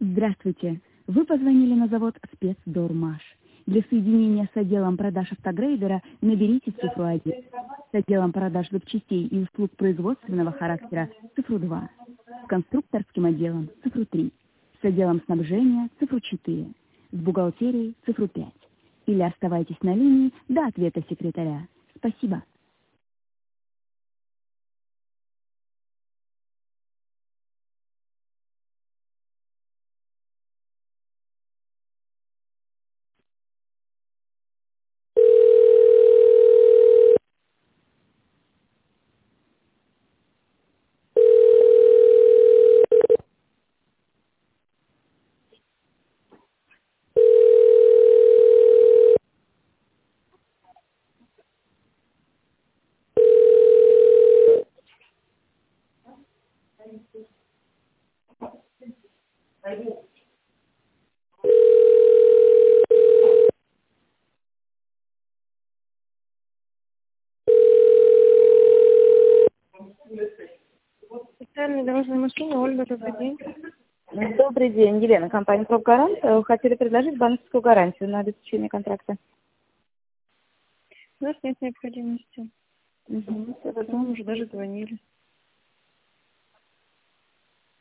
Здравствуйте. Вы позвонили на завод «Спецдормаш». Для соединения с отделом продаж автогрейдера наберите цифру 1. С отделом продаж запчастей и услуг производственного характера цифру 2. С конструкторским отделом цифру 3. С отделом снабжения цифру 4. С бухгалтерией цифру 5. Или оставайтесь на линии до ответа секретаря. Спасибо. Специальная дорожная машина, Ольга, добрый день. Добрый день, Елена, компания «Пробгарант». Хотели предложить банковскую гарантию на обеспечение контракта. У нас нет необходимости. Угу. Нам уже даже звонили.